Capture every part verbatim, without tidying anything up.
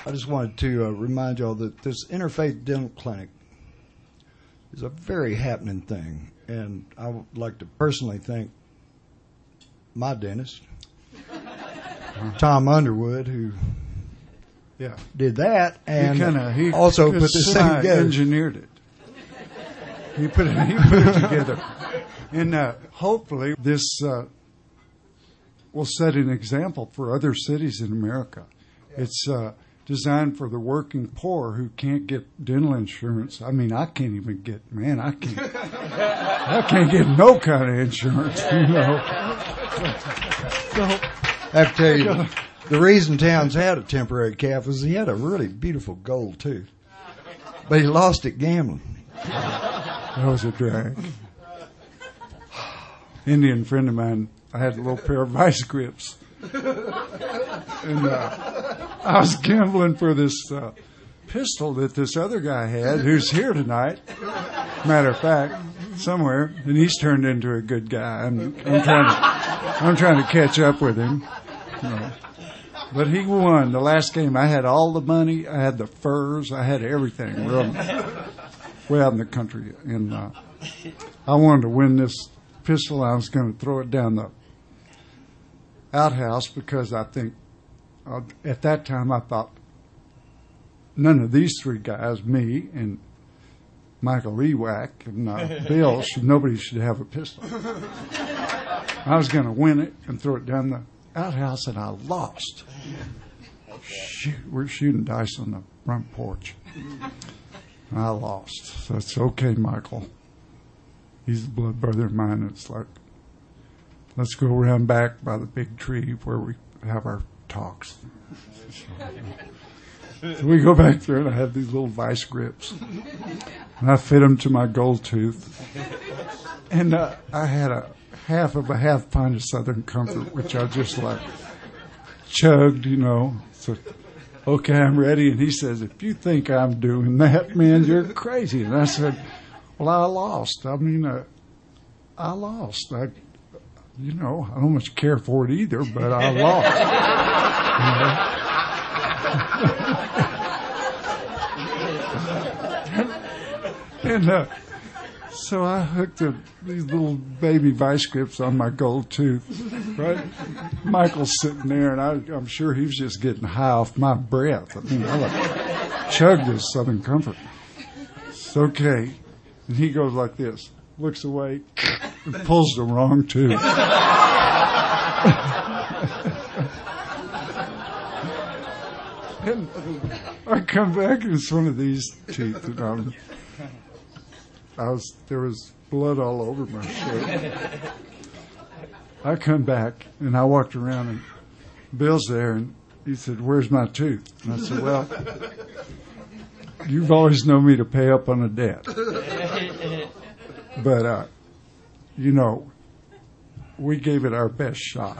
I just wanted to uh, remind y'all that this Interfaith Dental Clinic is a very happening thing, and I would like to personally thank my dentist, Tom Underwood, who yeah. did that, and he kinda, he also put this thing together. Engineered it. He put it, he put it together, and uh, hopefully this uh, will set an example for other cities in America. It's uh, designed for the working poor who can't get dental insurance. I mean, I can't even get, man, I can't, I can't get no kind of insurance, you know. So, I have to tell you, the reason Towns had a temporary calf was he had a really beautiful gold tooth, but he lost it gambling. That was a drag. Indian friend of mine, I had a little pair of vice grips. And uh, I was gambling for this uh, pistol that this other guy had, who's here tonight, matter of fact, somewhere, and he's turned into a good guy. I'm, I'm trying to, I'm trying to catch up with him. You know. But he won the last game. I had all the money, I had the furs, I had everything. We're way out in the country, and uh, I wanted to win this pistol. I was going to throw it down the outhouse because I think uh, at that time I thought none of these three guys, me and Michael Ewack and uh, Bill, should, nobody should have a pistol. I was going to win it and throw it down the outhouse, and I lost. Shoot, we're shooting dice on the front porch. I lost. So it's okay, Michael. He's a blood brother of mine. It's like, let's go around back by the big tree where we have our talks. So, so we go back there, and I have these little vice grips. And I fit them to my gold tooth. And uh, I had a half of a half pint of Southern Comfort, which I just like chugged, you know. So, okay, I'm ready. And he says, if you think I'm doing that, man, you're crazy. And I said, well, I lost. I mean, uh, I lost. I, you know, I don't much care for it either, but I lost. You know? and uh, so I hooked a, these little baby vice grips on my gold tooth, right? Michael's sitting there, and I, I'm sure he was just getting high off my breath. I mean, I like chugged this Southern Comfort. It's okay. And he goes like this, looks away, and pulls the wrong tooth. And I come back, and it's one of these teeth, and I'm, I was, there was blood all over my shirt. I come back, and I walked around, and Bill's there, and he said, where's my tooth? And I said, well, you've always known me to pay up on a debt. But, uh, you know, we gave it our best shot.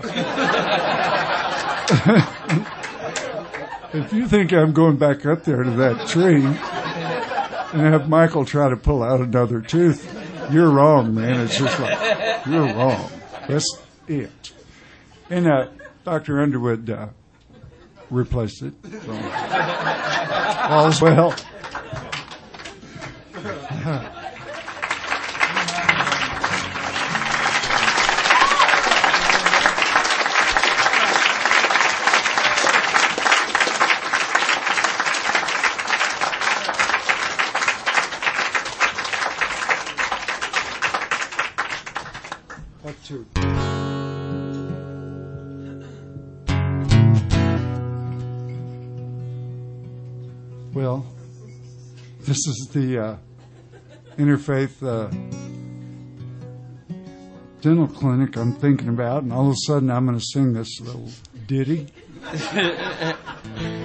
If you think I'm going back up there to that tree and have Michael try to pull out another tooth, you're wrong, man. It's just like, you're wrong. That's it. And uh, Doctor Underwood uh, replaced it. So. All's well. Well, this is the uh, Interfaith uh, Dental Clinic I'm thinking about, and all of a sudden I'm going to sing this little ditty.